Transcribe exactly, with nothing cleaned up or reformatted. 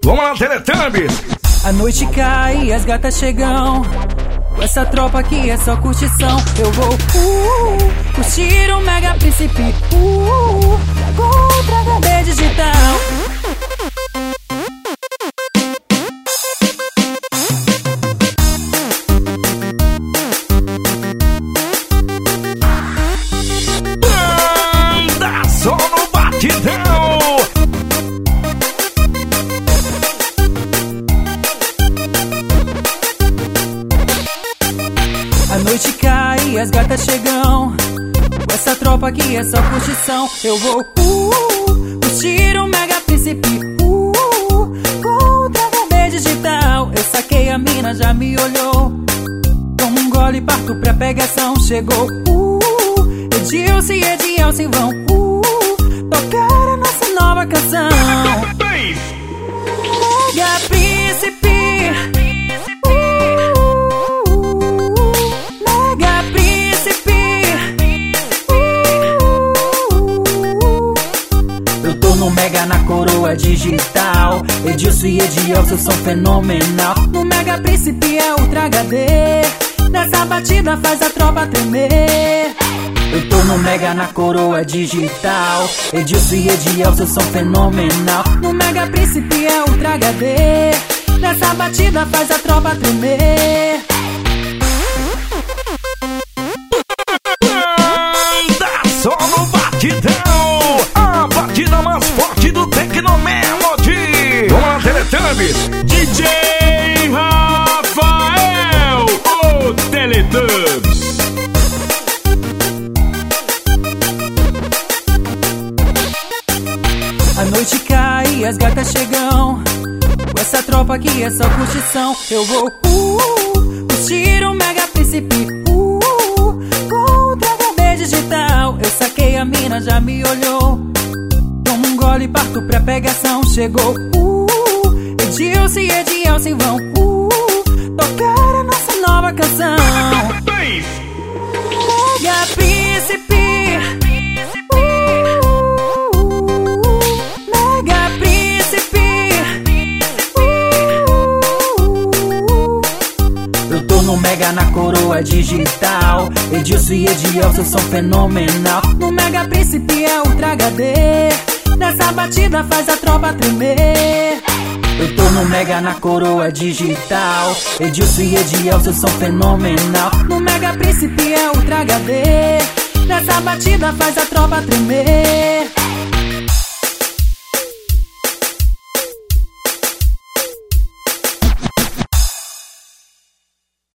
Vamos lá, Teletubbies! A noite cai e as gatas chegam. Com essa tropa aqui é só curtição. Eu vou uh, curtir o Mega Príncipe uh, com Ultra H D digital. Anda só no batidão! A noite cai e as gatas chegam. Com essa tropa aqui é só curtição. Eu vou uh, curtir o Mega Príncipe uh, com Ultra H D digital. Eu saquei a mina, já me olhou. Tomo um gole, parto pra pegação. Chegou uh, Edilson e Edielson vão uh, tocar a nossa nova canção. Mega Príncipe no Mega na coroa digital. Edilson e Edielson são fenomenal. No Mega Príncipe é Ultra H D. Nessa batida faz a tropa tremer. Eu tô no Mega na coroa digital. Edilson e Edielson são fenomenal. No Mega Príncipe é Ultra H D. Nessa batida faz a tropa tremer. Anda só no batidão! Batida mais forte do Tecnomelody. Vamos lá, Teletubbies. D J Rafael, o Teletubbies. A noite cai e as gatas chegam. Com essa tropa aqui é só curtição. Eu vou uh, curtir o Mega Príncipe uh, com Ultra H D digital. Eu saquei a mina, já me olhou. Tomo um gole, parto pra pegação. Chegou uh, Edilson e Edielson vão uh, tocar a nossa nova canção. Mega Príncipe uh, Mega Príncipe uh, Eu tô no Mega na coroa digital. Edilson e Edielson são fenomenal. No Mega Príncipe é Ultra H D. Nessa batida faz a tropa tremer. Eu tô no Mega na coroa digital. Edilson e Edielson são fenomenal. No Mega Príncipe é Ultra H D. Nessa batida faz a tropa tremer.